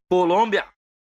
Colômbia.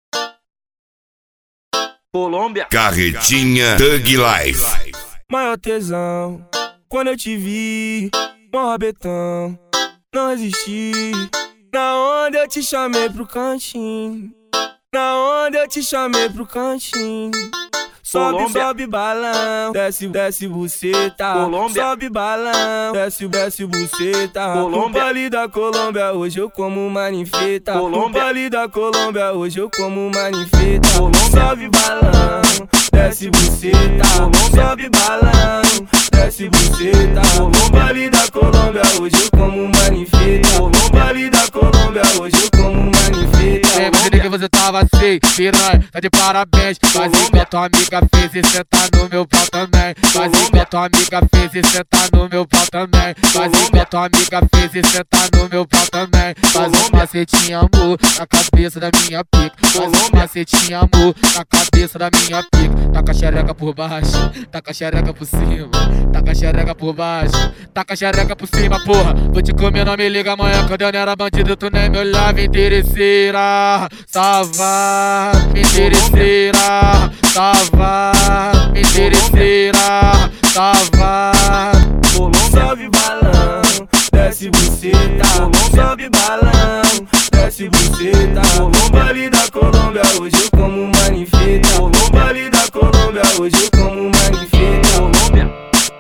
Colômbia. Carretinha Thug Life. Maior tesão, quando eu te vi, mó betão, não resisti. Na onda eu te chamei pro cantinho, na onda eu te chamei pro cantinho. Sobe, Colômbia. sobe balão, desce, desce buceta. Colômbia. Sobe balão, desce, desce buceta. Colômbia. O pali da Colômbia, hoje eu como manifeta. Colômbia. O pali da Colômbia, hoje eu como manifeta. Colômbia. Sobe balão, desce buceta. Colômbia. Sobe balão, desce buceta. O pali da Colômbia, hoje eu como manifeta. O pali da Colômbia, hoje eu como manifeta. Você que você tava assim, piranha, tá de parabéns. Faz igual tua amiga fez e cê tá no meu pau também. Faz igual tua amiga fez e cê tá no meu pau também. Faz igual tua amiga fez e cê tá no meu pau também. Faz um macetinho, amor, na cabeça da minha pica. Faz um macetinho, amor, na cabeça da minha pica. Taca a xereca por baixo, taca a xereca por cima. Taca a xereca por baixo, taca a xereca por cima, porra. Vou te comer, não me liga amanhã. Quando eu não era bandido, tu nem me olhava, interesseira. Salva, interesseira. Salva, interesseira. Salva. Sobe balão, desce buceta. Sobe balão, desce buceta. O baile da Colômbia, hoje eu como manifeta. O baile da Colômbia, hoje eu como manifeta. Colômbia.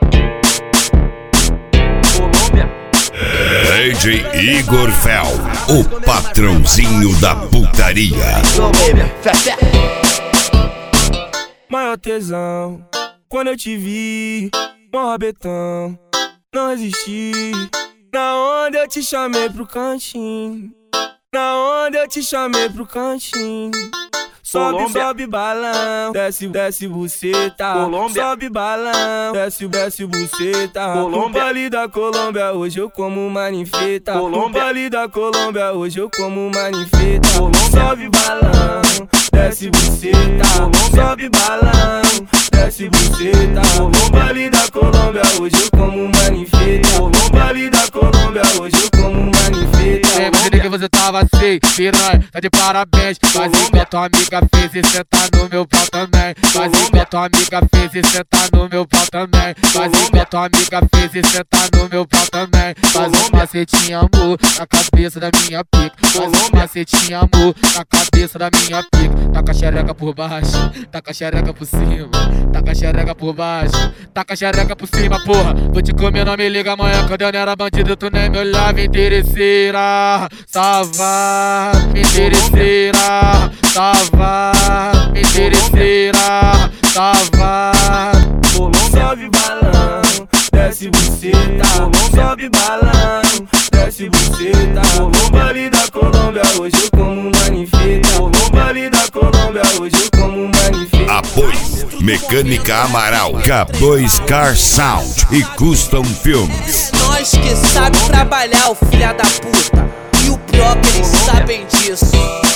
Colômbia. DJ Igor Fel, o patrãozinho da putaria. Maior tesão, quando eu te vi, mó betão, não resisti. Na onda eu te chamei pro cantinho, na onda eu te chamei pro cantinho. Sobe, Colômbia. sobe balão, desce, desce buceta. Colômbia. Sobe balão, desce, desce buceta. Colômbia. O pali da Colômbia, hoje eu como manifeta. Colômbia. O pali da Colômbia, hoje eu como manifeta. Colômbia. Sobe balão, desce buceta. Colômbia. Sobe balão, desce buceta. O pali da Colômbia, hoje eu como manifeta. O pali da Colômbia, hoje eu como manifeta. Você que você tava assim, piranha, tá de parabéns. Faz igual tua amiga fez e cê tá no meu pau também. Faz igual tua amiga fez e cê tá no meu pau também. Faz igual tua amiga fez e cê tá no meu pau também. Faz um macetinho, amor, na cabeça da minha pica. Faz um macetinho, amor, na cabeça da minha pica. Taca a xereca por baixo, taca a xereca por cima. Taca a xereca por baixo, taca a xereca por cima, porra. Vou te comer, não me liga amanhã. Quando eu não era bandido, tu nem me olhava, interesseira. Salva, interesseira. Salva, interesseira. Salva. Sobe balão, desce buceta. Sobe balão, desce buceta. O baile da Colômbia, hoje eu como manifeta. O baile da Colômbia, hoje eu como manifeta. Apoio Mecânica Amaral, K2 Car Sound e Custom Filmes. Nós que sabe trabalhar, o filha da puta. E o próprio, eles sabem disso.